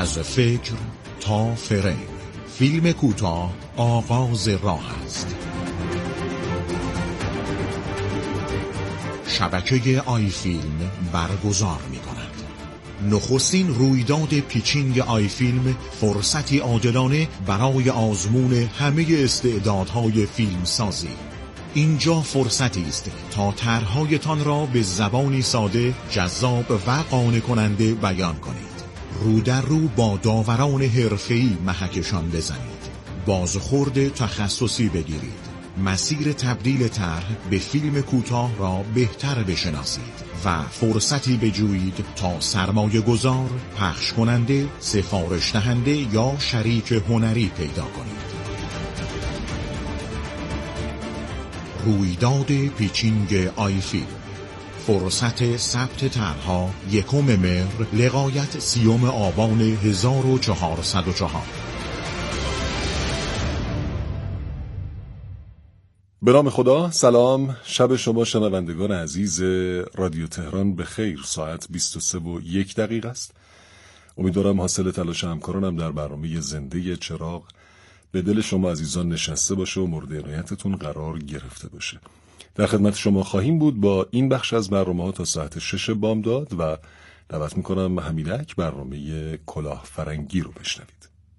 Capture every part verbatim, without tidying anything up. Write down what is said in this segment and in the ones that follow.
از فکر تا فریم، فیلم کوتاه آغاز راه است. شبکه آی فیلم برگزار می کند. نخستین رویداد پیچینگ آی فیلم فرصتی عادلانه برای آزمون همه استعدادهای فیلم سازی. اینجا فرصتی است تا طرح‌هایتان را به زبانی ساده، جذاب و قانع کننده بیان کنید. رو در رو با داوران حرفه‌ای محکشان بزنید. بازخورد تخصصی بگیرید. مسیر تبدیل طرح به فیلم کوتاه را بهتر بشناسید و فرصتی بجویید تا سرمایه گذار، پخش کننده، سفارش دهنده یا شریک هنری پیدا کنید. رویداد پیچینگ آی فیلم، فرصت ثبت طرح‌ها یکم مهر لغایت سیوم آبان هزار و چهارصد و چهار. به نام خدا. سلام، شب شما شنوندگان عزیز رادیو تهران به خیر. ساعت بیست و سه و یک دقیقه است. امیدوارم حاصل تلاش همکارانم در برنامه زنده چراغ به دل شما عزیزان نشسته باشه و مورد عنایتتون قرار گرفته باشه. در خدمت شما خواهیم بود با این بخش از برنامه ها تا ساعت شش بامداد و دعوت میکنم حمیدک برنامه کلاه فرنگی رو بشنوید.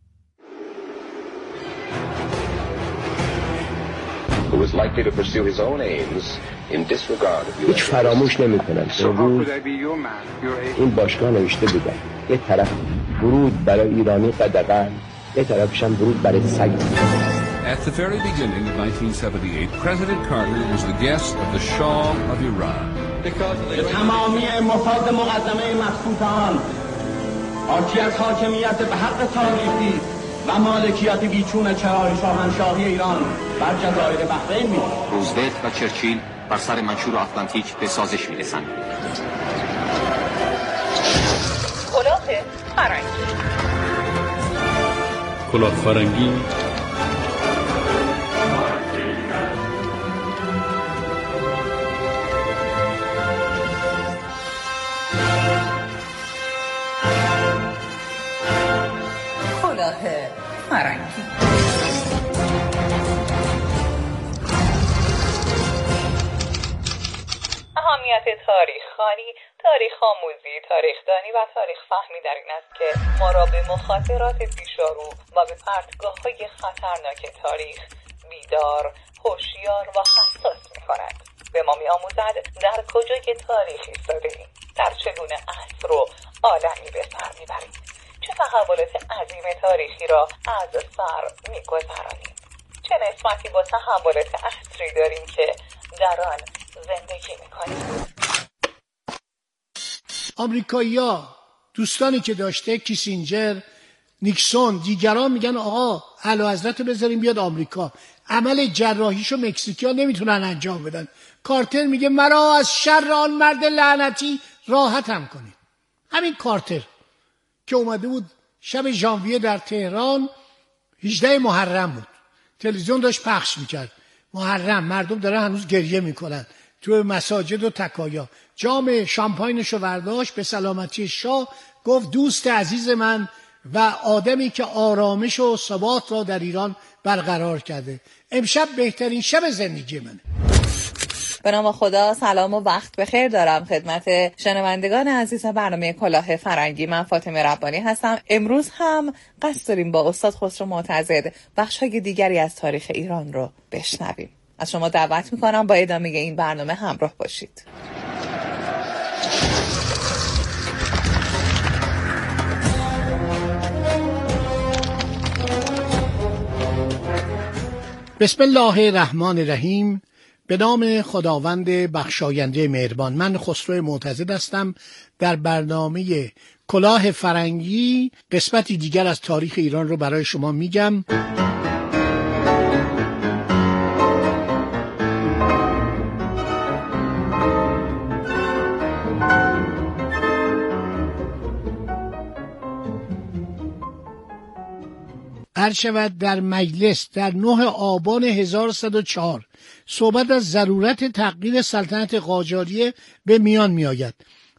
who was likely to pursue his own aims in disregard of هیچ فراموش نمی‌کنم. امروز این باشگاه نوشته بودن یه طرف ورود برای ایرانی قدغن، یه طرفش هم ورود برای سگ. At the very beginning of nineteen seventy-eight, President Carter was the guest of the Shah of Iran. تمامی مفاد مقدمه مخصوصان حاکی از حاکمیت به حق تاریخی و مالکیت بیچون چرای شاهنشاهی ایران بر جزایر بحرین می. روزولت و چرچیل بر سر منشور آتلانتیک به سازش می رسند. کلاه فرنگی. کلاه فرنگی فرنگی. اهمیت تاریخ خوانی، تاریخ آموزی، تاریخ دانی و تاریخ فهمی در این است که ما را به مخاطرات پیشارو و به پرتگاه‌های خطرناک تاریخ بیدار، هوشیار و حساس می‌کند. به ما می‌آموزد در کجای تاریخ ایستاده‌ایم، در چگونه عصر و عالمی به سر می‌بریم، چه تحولات عظیم تاریخی را از سر می‌گذرانیم، چه نسبتی با تحولات عصری داریم که در آن زندگی می‌کنیم. آمریکایی‌ها دوستانی که داشته، کیسینجر، نیکسون، دیگران میگن آقا اعلیحضرت بذاریم بیاد آمریکا. عمل جراحیشو مکزیکی‌ها نمیتونن انجام بدن. کارتر میگه مرا از شر آن مرد لعنتی راحتم کنید. همین کارتر که اومده بود شب ژانویه در تهران، هجدهم محرم بود، تلویزیون داشت پخش میکرد محرم، مردم دارن هنوز گریه میکنن تو مساجد و تکایا، جام شامپاینشو برداشت به سلامتی شاه، گفت دوست عزیز من و آدمی که آرامش و ثبات را در ایران برقرار کرده، امشب بهترین شب زندگی منه. به نام خدا. سلام و وقت بخیر دارم خدمت شنوندگان عزیز برنامه کلاه فرنگی. من فاطمه ربانی هستم. امروز هم قصد داریم با استاد خسرو معتضد بخش‌های دیگری از تاریخ ایران رو بشنویم. از شما دعوت میکنم با ادامه این برنامه همراه باشید. بسم الله الرحمن الرحیم. به نام خداوند بخشاینده مهربان. من خسرو معتضد هستم. در برنامه کلاه فرنگی قسمتی دیگر از تاریخ ایران رو برای شما میگم. عرض شود در مجلس در نه آبان هزار و صد و چهار صحبت از ضرورت تغییر سلطنت قاجاریه به میان می آید،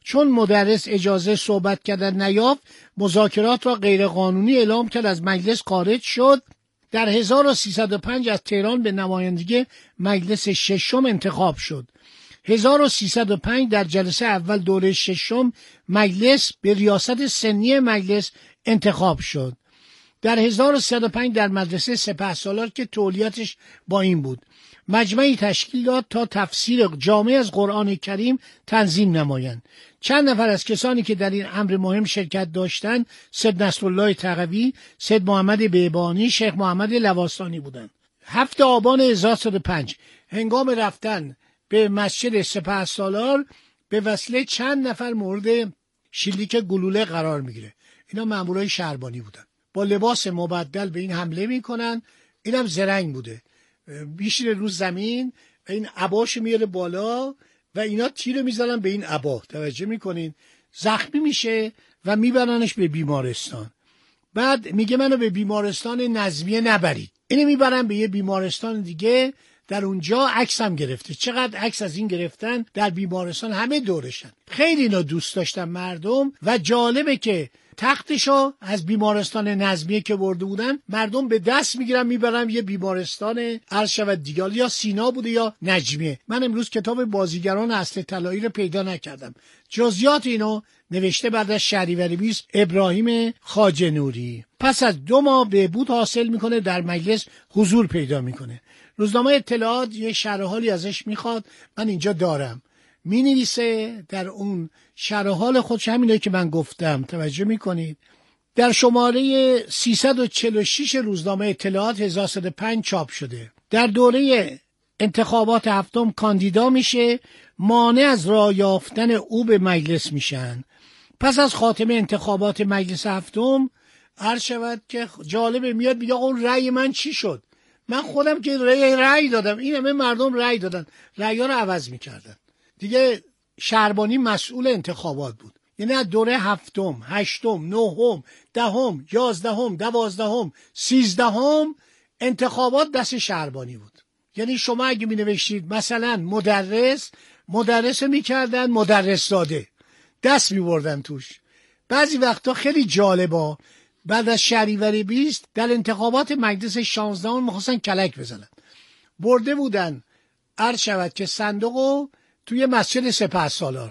چون مدرس اجازه صحبت کردن نیافت، مذاکرات را غیرقانونی اعلام کرد، از مجلس خارج شد. در هزار و سیصد و پنج از تهران به نمایندگی مجلس ششم انتخاب شد. هزار و سیصد و پنج در جلسه اول دوره ششم مجلس به ریاست سنی مجلس انتخاب شد. در هزار و سیصد و پنج در مدرسه سپهسالار که تولیتش با این بود، مجمعی تشکیل داد تا تفسیر جامع از قرآن کریم تنظیم نمایند. چند نفر از کسانی که در این امر مهم شرکت داشتند سید نصرالله تقوی، سید محمد بیبانی، شیخ محمد لواسانی بودند. هفت آبان هزار و سیصد و پنج هنگام رفتن به مسجد سپهسالار به وسیله چند نفر مورد شلیک گلوله قرار میگیره. اینا مامورای شهربانی بودن، با لباس مبدل به این حمله میکنن. اینم زرنگ بوده، بیشتر روز زمین و این عباش میاره بالا و اینا تیر میزنن به این عبا، توجه میکنین، زخمی میشه و میبرنش به بیمارستان. بعد میگه منو به بیمارستان نظمیه نبرید، اینو میبرن به یه بیمارستان دیگه. در اونجا عکس هم گرفته، چقدر عکس از این گرفتن در بیمارستان، همه دورشن. خیلی اینا دوست داشتن مردم و جالبه که تختشو از بیمارستان نظمیه که برده بودن مردم به دست میگیرن میبرن یه بیمارستان عرض شود دیگه، یا سینا بوده یا نجمیه. من امروز کتاب بازیگران اصل طلایی رو پیدا نکردم، جزئیات اینو نوشته بعد از شهریور بیست ابراهیم خواجه نوری. پس از دو ماه بهبود حاصل میکنه، در مجلس حضور پیدا میکنه. روزنامه اطلاعات یه شرح حالی ازش میخواد، من اینجا دارم، می نویسه در اون شرح حال خودش همینه که من گفتم، توجه میکنید. در شماره سیصد و چهل و شش روزنامه اطلاعات هزار و سیصد و پنج چاپ شده. در دوره انتخابات هفتم کاندیدا میشه، مانع از راه یافتن او به مجلس میشن. پس از خاتمه انتخابات مجلس هفتم عرض شود که جالبه، میاد میگه اون رأی من چی شد؟ من خودم که رأی رأی دادم، این همه مردم رأی دادن، رأی‌ها رو عوض میکردن. دیگه شهربانی مسئول انتخابات بود. یعنی از دوره هفتم، هشتم، نهم، دهم، یازدهم، دوازدهم، سیزدهم انتخابات دست شهربانی بود. یعنی شما اگه می نوشتید مثلا مدرس، مدرس می کردن مدرس زاده، دست می بردن توش. بعضی وقتا خیلی جالبا، بعد از شهریور بیست در انتخابات مجلس شانزدهم میخواستن کلک بزنن، برده بودن عرض شود که صندوقو توی مسجد سپهسالار،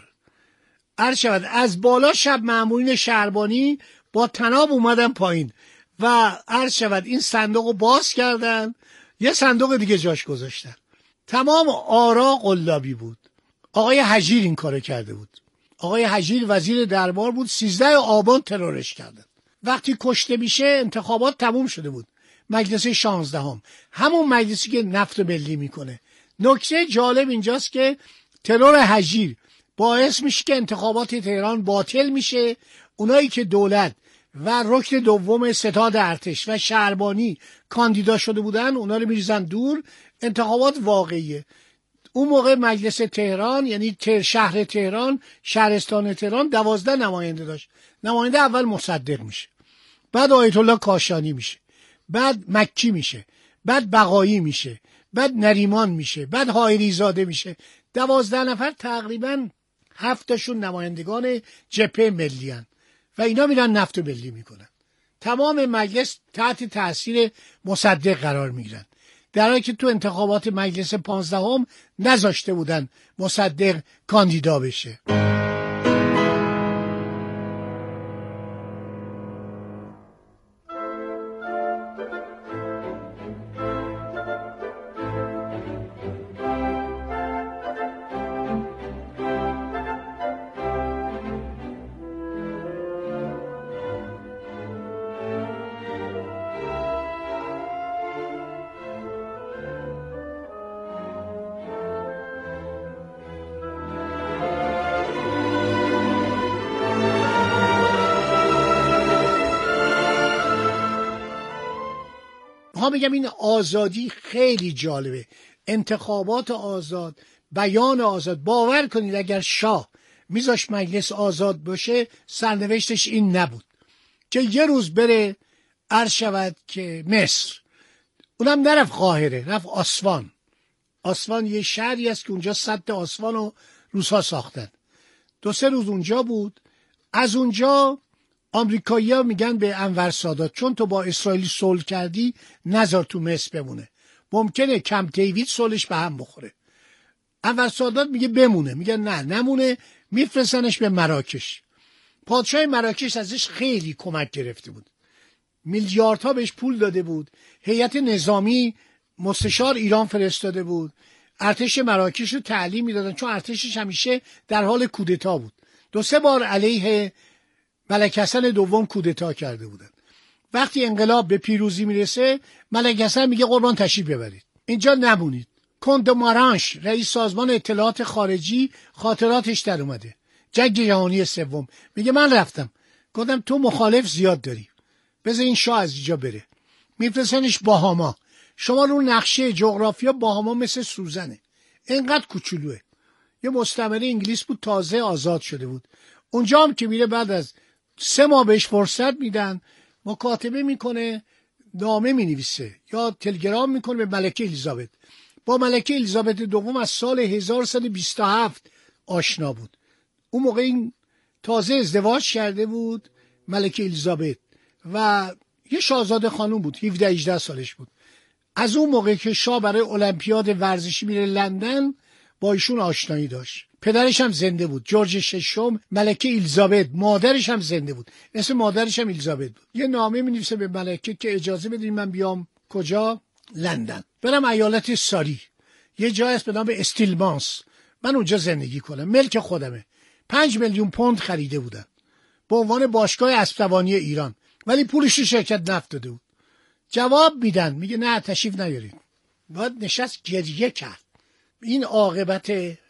عرض شود از بالا شب مامورین شهربانی با طناب اومدن پایین و عرض شود این صندوقو باز کردن، یه صندوق دیگه جاش گذاشتن. تمام آرا قلابی بود. آقای حجیر این کارو کرده بود. آقای حجیر وزیر دربار بود، سیزده آبان ترورش کردن. وقتی کشته میشه انتخابات تموم شده بود. مجلس شانزدهم، همون مجلسی که نفت ملی میکنه. نکته جالب اینجاست که ترور حجیر باعث میشه که انتخابات تهران باطل میشه. اونایی که دولت و رکن دوم ستاد ارتش و شهربانی کاندیدا شده بودن اونا رو میریزن دور. انتخابات واقعیه. اون موقع مجلس تهران یعنی تر شهر تهران، شهرستان تهران دوازده نماینده داشت. نماینده اول مصدق میشه، بعد آیت الله کاشانی میشه، بعد مکی میشه، بعد بقایی میشه، بعد نریمان میشه، بعد حائری زاده میشه. دوازده نفر تقریبا هفتشون نمایندگان جبهه ملی هن و اینا میرن نفت ملی میکنن. تمام مجلس تحت تاثیر مصدق قرار میگیرن، در حالی که تو انتخابات مجلس پانزدهم نذاشته بودن مصدق کاندیدا بشه. میگم این آزادی خیلی جالبه، انتخابات آزاد، بیان آزاد. باور کنید اگر شاه میذاش مجلس آزاد باشه سرنوشتش این نبود که یه روز بره عرض شود که مصر، اونم نرفت قاهره، رفت آسوان. آسوان یه شهری است که اونجا سد آسوان رو روس‌ها ساختن. دو سه روز اونجا بود. از اونجا آمریکایی‌ها میگن به انور سادات چون تو با اسرائیل صلح کردی نذار تو مصر بمونه، ممکنه کم دیوید صلحش به هم بخوره. انور سادات میگه بمونه، میگه نه نمونه، میفرستنش به مراکش. پادشاه مراکش ازش خیلی کمک گرفته بود، میلیاردها بهش پول داده بود، هیئت نظامی مستشار ایران فرستاده بود، ارتش مراکش رو تعلیم میدادن چون ارتشش همیشه در حال کودتا بود. دو سه بار علیه ملک حسن دوم کودتا کرده بودن. وقتی انقلاب به پیروزی میرسه ملک حسن میگه قربان تشریف ببرید، اینجا نمونید. کند مارانش رئیس سازمان اطلاعات خارجی خاطراتش در اومده، جنگ جهانی سوم، میگه من رفتم گفتم تو مخالف زیاد داری، بذار این شاه از اینجا بره. میفرستنش باهاما. شما رو نقشه جغرافیا باهاما مثل سوزنه، اینقدر کوچولوه. یه مستعمره انگلیس بود، تازه آزاد شده بود. اونجا هم که میره بعد از سه ماه بهش فرصت میدن، مکاتبه میکنه، نامه مینویسه یا تلگرام میکنه به ملکه الیزابت. با ملکه الیزابت دوم از سال هزار و صد و بیست و هفت آشنا بود. اون موقع این تازه ازدواج کرده بود ملکه الیزابت و یه شاهزاده خانوم بود، هفده هجده سالش بود. از اون موقع که شاه برای المپیاد ورزشی میره لندن با ایشون آشنایی داشت. پدرش هم زنده بود، جورج ششم. ملکه الیزابت مادرش هم زنده بود، اسم مادرش هم الیزابت بود. یه نامه می‌نویسه به ملکه که اجازه بدید من بیام کجا؟ لندن، برم ایالت ساری، یه جای است به نام استیلمانس، من اونجا زندگی کنم، ملک خودمه. پنج میلیون پوند خریده بودن به عنوان باشگاه اسب‌دوانی ایران، ولی پولش رو شرکت نفت داده بود. جواب میدن، میگه نه تشریف نیارید. باید نشست گریه کرد. این عاقبت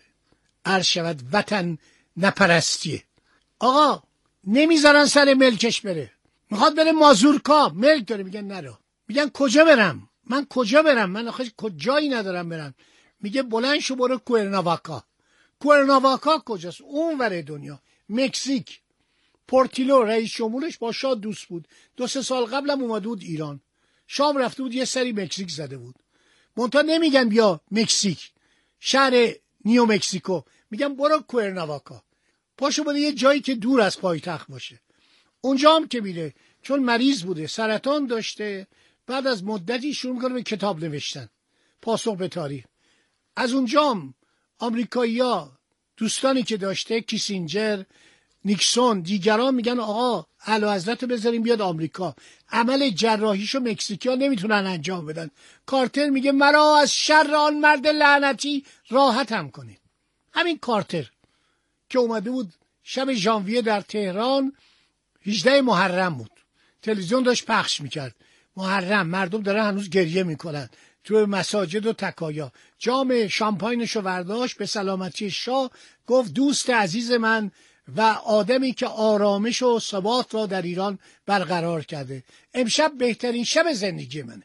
عرض شود وطن نپرستیه. آقا نمیذارن سر ملکش بره، میخواد بره مازورکا، ملک داره، میگن نرو. میگن کجا برم؟ من کجا برم؟ من آخه جایی ندارم برم. میگه بلند شو برو کوئرناواکا. کوئرناواکا کجاست؟ اون ور دنیا، مکزیک. پورتیلو رئیس جمهورش با شاه دوست بود، دو سه سال قبلم اومده بود ایران. شام رفته بود یه سری مکزیک زده بود. منتها نمیگن بیا مکزیک، شهر نیو مکزیکو، میگن برو کوئرناواکا. پاشو بره یه جایی که دور از پایتخت باشه. اونجا هم که میره چون مریض بوده، سرطان داشته، بعد از مدتی شروع میکنه به کتاب نوشتن، پاسخ به تاریخ. از اونجا هم آمریکایی‌ها دوستانی که داشته، کیسینجر، نیکسون، دیگران میگن آقا اعلیحضرت رو بذاریم بیاد آمریکا، عمل جراحیشو مکزیکی‌ها نمیتونن انجام بدن. کارتر میگه مرا از شر آن مرد لعنتی راحتم کنید. همین کارتر که اومده بود شب ژانویه در تهران، هجده محرم بود، تلویزیون داشت پخش میکرد، محرم، مردم دارن هنوز گریه میکنن تو مساجد و تکایا، جام شامپاینشو برداشت به سلامتی شاه، گفت دوست عزیز من و آدمی که آرامش و ثبات را در ایران برقرار کرده، امشب بهترین شب زندگی منه.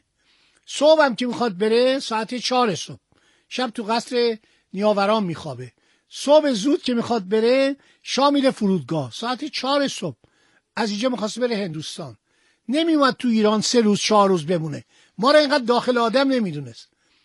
صبح هم که میخواد بره ساعت چهار صبح، شب تو قصر نیاوران میخوابه. صبح زود که میخواد بره شام میره فرودگاه ساعت چهار صبح، از اینجا میخواست بره هندوستان. نمیومد تو ایران سه روز چهار روز بمونه، ما را اینقدر داخل آدم نمیدونست.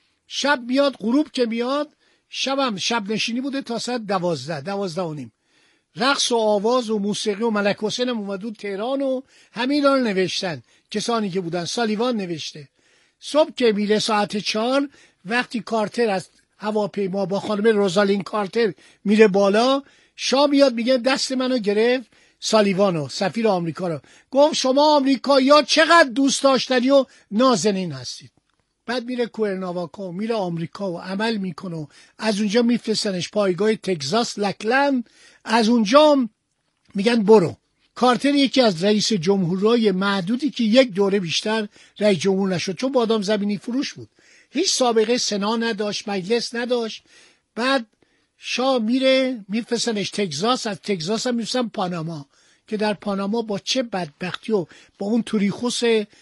شب میاد، غروب که میاد، شبم شب نشینی بوده تا ساعت دوازده دوازده و نیم، رقص و آواز و موسیقی و ملک حسین هم اومد بود تهران و همین رو نوشتن کسانی که بودن. سالیوان نوشته. صبح که میره ساعت چهار، وقتی کارتر از هواپیما با خانم روزالین کارتر میره بالا، شاه میاد میگه دست منو گرفت، سالیوانو سفیر آمریکا رو، گفت شما آمریکایی‌ها چقدر دوست داشتنی و نازنین هستید. بعد میره کوئرناواکا، میره آمریکا و عمل میکنه و از اونجا میفرستنش پایگاه تگزاس لکلند. از اونجا میگن برو. کارتر یکی از رئیس جمهورای معدودی که یک دوره بیشتر رئیس جمهور نشد، چون بادام زمینی فروش بود، هیچ سابقه سنا نداشت، مجلس نداشت. بعد شاه میره میفرستنش تگزاس، از تگزاس هم میفرستن پاناما، که در پاناما با چه بدبختی و با اون توریخوس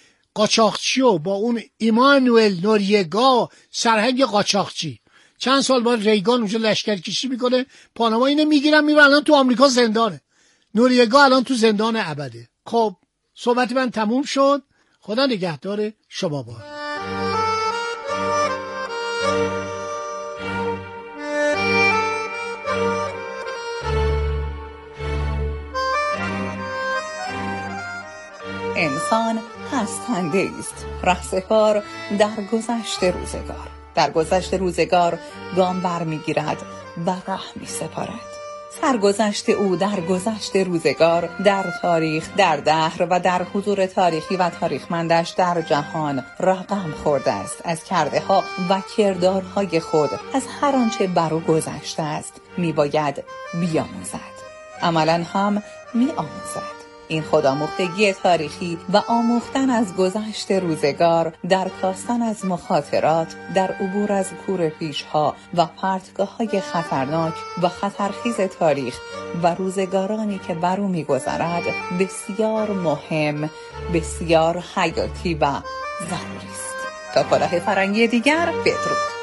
قاچاقچی و با اون ایمانوئل نوریگا سرهنگ قاچاقچی، چند سال بعد ریگان اونجا لشکرکشی میکنه، پاناما اینو میگیرن میبرن، الان تو آمریکا زندانه. نوریگا الان تو زندان ابده. خب صحبت من تموم شد، خدا نگهدار شما با. انسان هستنده است، رهسپار در گذشت روزگار. در گذشت روزگار گام برمیگیرد و ره می‌سپارد. سرگذشت او در گذشت روزگار، در تاریخ، در دهر و در حضور تاریخی و تاریخمندش در جهان رقم خورده است. از کرده ها و کردارهای خود، از هر آنچه بر او گذشته است میباید بیاموزد. عملاً هم میآموزد. این خودآموختگی تاریخی و آموختن از گذشت روزگار، در کاستن از مخاطرات، در عبور از کور پیشها و پرتگاه‌های خطرناک و خطرخیز تاریخ و روزگارانی که بر او می‌گذرد، بسیار مهم، بسیار حیاتی و ضروری است. تا کلاه فرنگی دیگر، بدرود.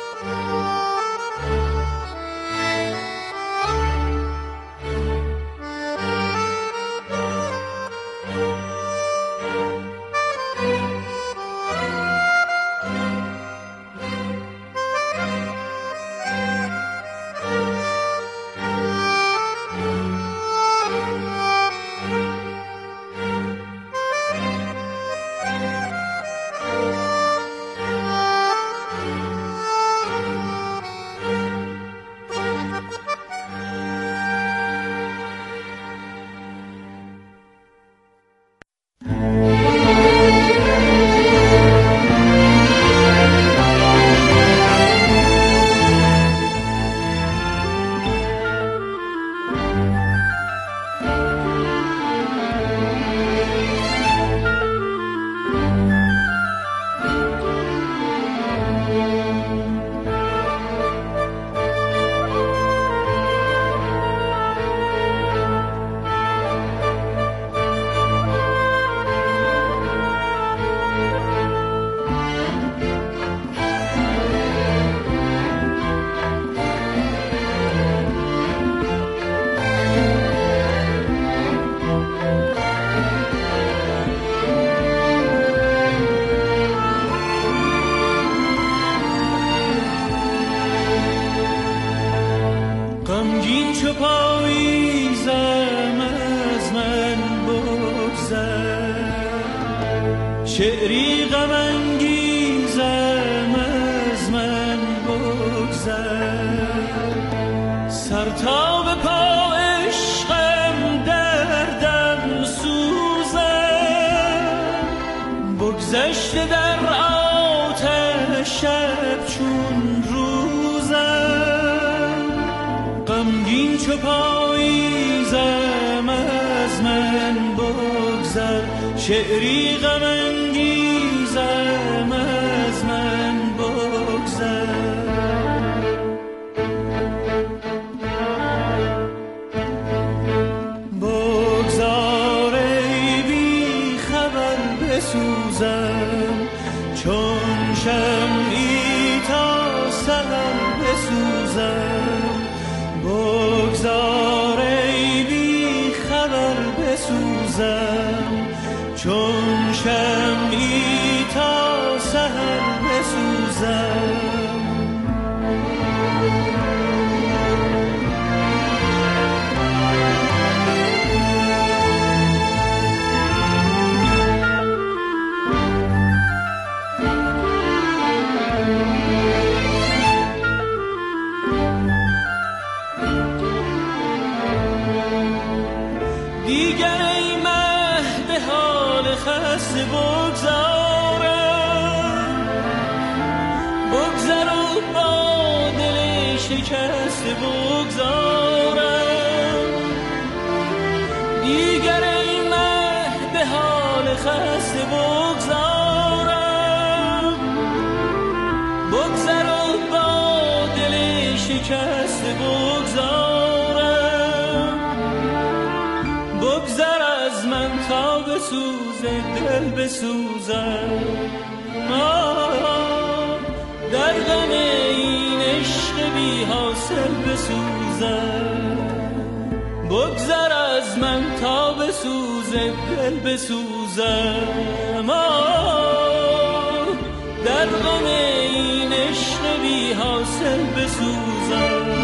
شعری غم انگیزم از من بگذر، سر تا به پا عشقم دردم سوزم، بگذشته در آتش شب چون روزم، غمگین چو پاییزم از من بگذر، شعری غم انگیزم از من بگذر. بگذار ای بی خبر بسوزم، چون شمعی تا سحر بسوزم، بگذار ای بی خبر بسوزم، چون شمعی تا سحر بسوزم. دیگر ای مه به حال خسته بگذارم، بگذر و با دل شکسته بگذارم، دیگر ای مه به حال خسته بگذارم، بگذر و با دل شکسته بگذارم، بگذر از من تا بسوزه دل بسوزم، در غم این عشق بی حاصل بسوزم، بگذر از من تا بسوزه دل بسوزم، در غم این عشق بی حاصل بسوزم.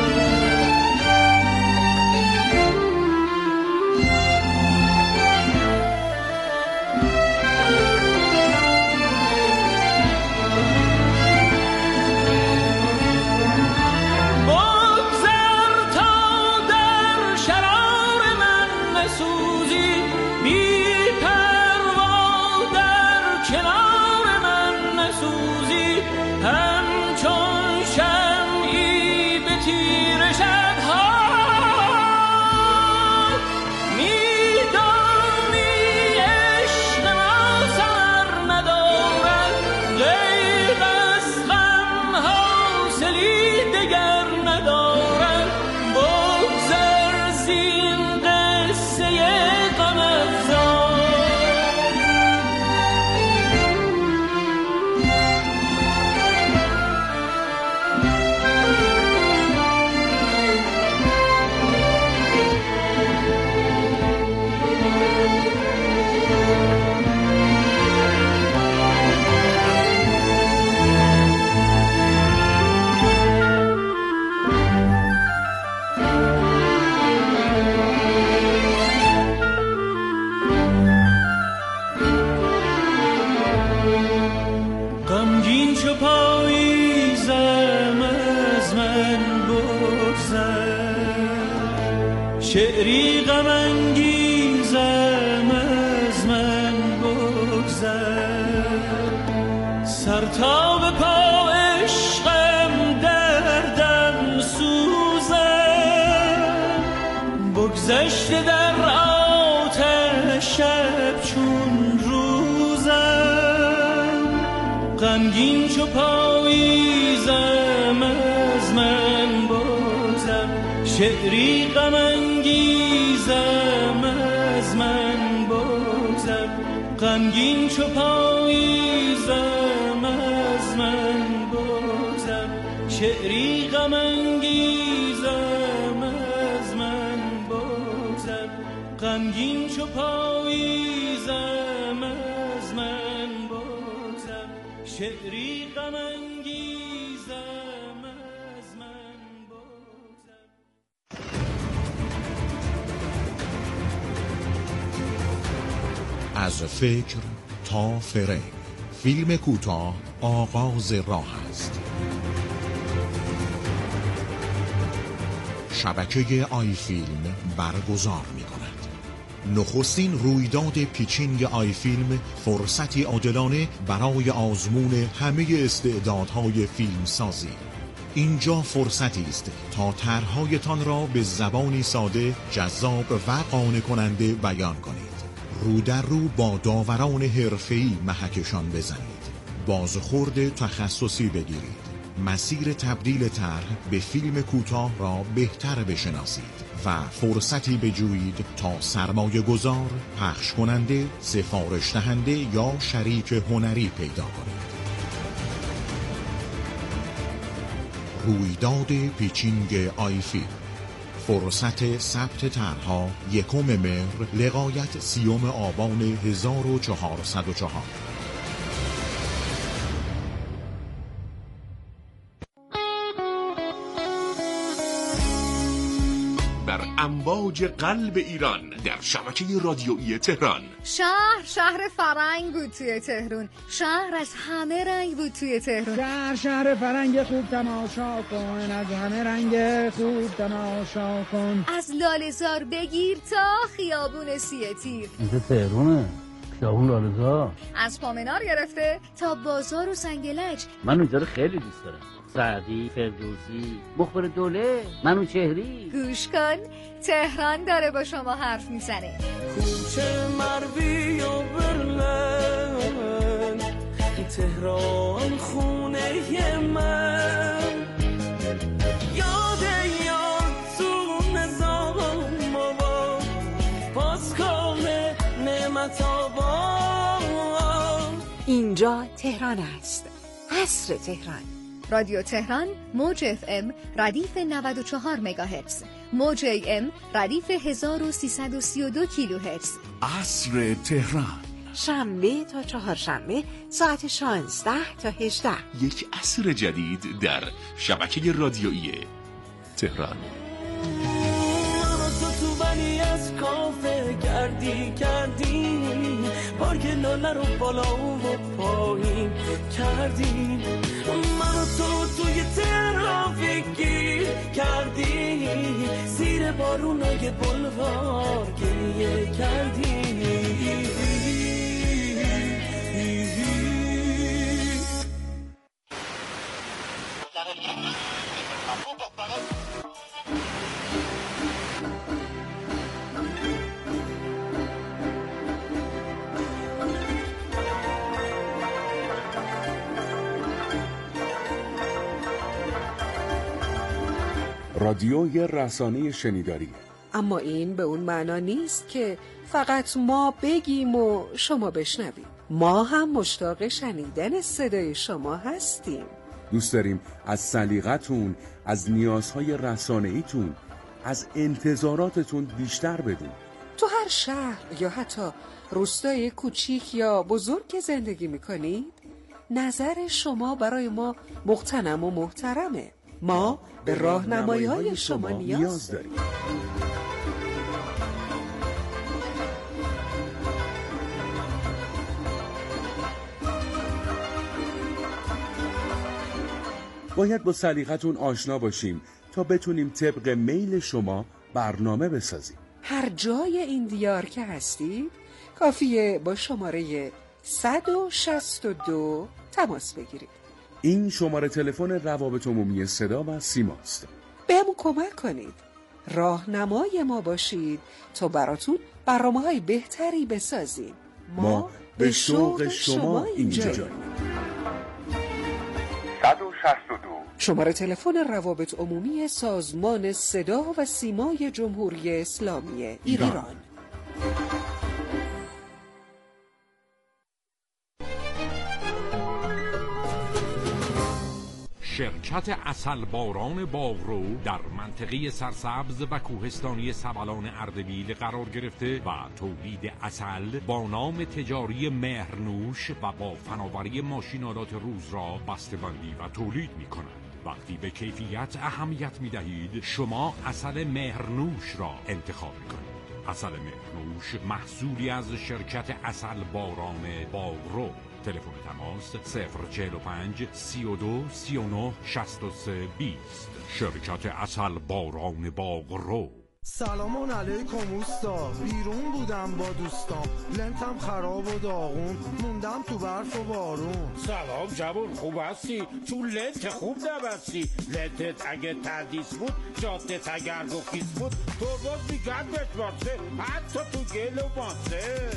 غمگین چو پاییزم از من بازم، شعری غم انگیزم از من بازم، غمگین چو پاییزم از من بازم، شعری غم انگیزم از من بازم، غمگین چو پاییزم از من بازم، شعری غم انگیزم از من بازم. از فکر تا فریم، فیلم کوتاه آغاز راه است. شبکه آی فیلم برگزار می کند. نخستین رویداد پیچینگ آی فیلم فرصتی عادلانه برای آزمون همه استعدادهای فیلم سازی. اینجا فرصتی است تا طرحهایتان را به زبانی ساده، جذاب و قانع کننده بیان کنید. رو در رو با داوران حرفه‌ای محکشان بزنید. بازخورد تخصصی بگیرید. مسیر تبدیل طرح به فیلم کوتاه را بهتر بشناسید و فرصتی بجویید تا سرمایه گذار، پخش کننده، سفارش دهنده یا شریک هنری پیدا کنید. رویداد پیچینگ آی فیلم، فرصت ثبت طرحها یکم مهر لغایت سیوم آبان هزار و چهارصد و چهار. در امواج قلب ایران، در شبکه رادیویی تهران. شهر شهر فرنگ بود توی تهران، شهر از همه رنگ بود توی تهران. شهر شهر فرنگ خوب تماشا کن، از همه رنگ خوب تماشا کن. از لاله‌زار بگیر تا خیابون سیه تیر. اینجا تهرانه، خیابون لاله‌زار. از پامنار گرفته تا بازار و سنگلج. من اونجا رو خیلی دوست دارم. سعدی، فردوسی، مخبر دوله، منوچهری. گوش کن، تهران داره با شما حرف میزنه. کوچه مروی و برلن، تهران خونه من، یاد یاد تو نظام آباد، پاسکال نعمت آباد. اینجا تهران است، عصر تهران. رادیو تهران، موج اف ام ردیف نود و چهار مگاهرتز، موج ای ام ردیف هزار و سیصد و سی و دو کیلوهرتز. عصر تهران، شنبه تا چهارشنبه ساعت شانزده تا هجده. یک عصر جدید در شبکه رادیویی تهران. منو تو تو بنی از کافه کردی کردی، پارک لاله رو بالا و پایین کردی، منو تو توی ترافیکی کردی، زیر بارونای بلوار گریه کردی. رادیوی رسانه شنیداری. اما این به اون معنا نیست که فقط ما بگیم و شما بشنویم. ما هم مشتاق شنیدن صدای شما هستیم. دوست داریم از سلیقتون، از نیازهای رسانه‌ایتون، از انتظاراتتون بیشتر بدون. تو هر شهر یا حتی روستای کوچیک یا بزرگ که زندگی میکنید، نظر شما برای ما مغتنم و محترمه. ما به راهنمایی‌های شما نیاز داریم. باید با سلیقتون آشنا باشیم تا بتونیم طبق میل شما برنامه بسازیم. هر جای این دیار که هستید کافیه با شماره صد و شصت و دو تماس بگیرید. این شماره تلفن روابط عمومی صدا و سیماست. بهمون کمک کنید، راهنمای ما باشید تا براتون برنامه‌های بهتری بسازیم. ما, ما به شوق شما اینجاییم. شماره تلفن روابط عمومی سازمان صدا و سیمای جمهوری اسلامی ایران. شرکت عسل باران باغرو در منطقه سرسبز و کوهستانی سبلان اردبیل قرار گرفته و تولید عسل با نام تجاری مهرنوش و با فناوری ماشینالات روز را بسته‌بندی و تولید می‌کند. وقتی به کیفیت اهمیت می‌دهید، شما عسل مهرنوش را انتخاب می‌کنید. عسل مهرنوش محصولی از شرکت عسل باران باغرو. تلفن تماس صفر چهل و پنج سی و دو سی و نه شصت و سه بیست. شرکت عسل باران باغرو. سلام علیکم اوستا، بیرون بودم با دوستام، لنتم خراب و داغون، موندم تو برف و بارون. سلام جوون، خوب هستی؟ چون لنت خوب نبستی. لنتت اگه تردیس بود، جادت اگر گفیز بود، تو باز میگن بشمارسه، حتی تو گل و ماسه.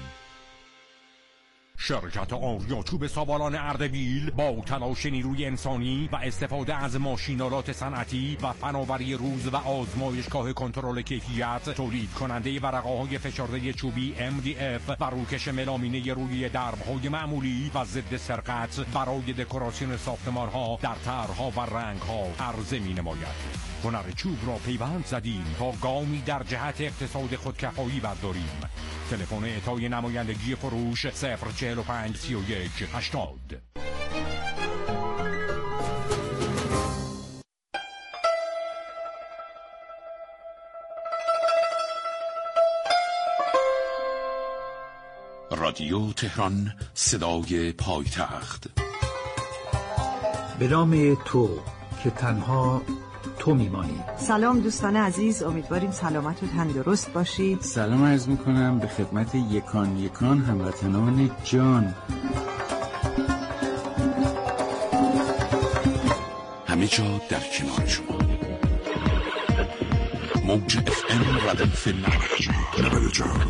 شرکت آریاچوب سابالان اردبیل با تلاش نیروی انسانی و استفاده از ماشینالات صنعتی و فناوری روز و آزمایشگاه کنترل کیفیت تولید کننده ورقه‌های فشرده چوبی ام دی اف و روکش ملامینه روی درب‌های معمولی و ضد سرقت برای دکوراسیون ساختمان‌ها در طرح‌ها و رنگ‌ها عرضه می‌نماید. هنر چوب را پیوند زدیم تا گامی در جهت اقتصاد خودکفایی برداریم. تلفن اعطای نمایندگی فروش صفر چهل و پنج سی و یک هشتاد. رادیو تهران، صدای پایتخت. به نام تو که تنها تو میمانی. سلام دوستان عزیز، امیدواریم سلامت و تندرست باشید. سلام عرض میکنم به خدمت یکان یکان هموطنان جان. همه جا در کنار شما. موج اف ام ردیف نود و چهار،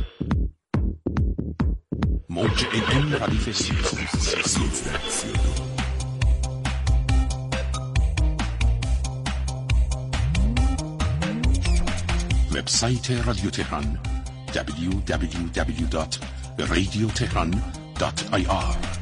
موج ای ام ردیف سیزده. وبسایت رادیو تهران دبلیو دبلیو دبلیو دات رادیو تهران دات آی آر.